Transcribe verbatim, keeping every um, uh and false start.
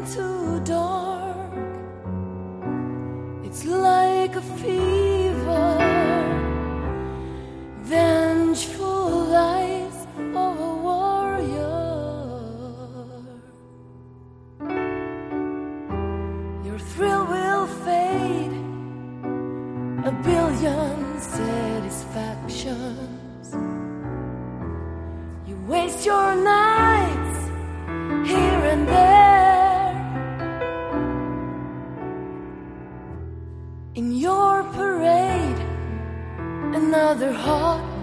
too dark. It's like a fever, vengeful eyes of a warrior. Your thrill will fade, a billion satisfactions. You waste your nights here and there in your parade. Another hot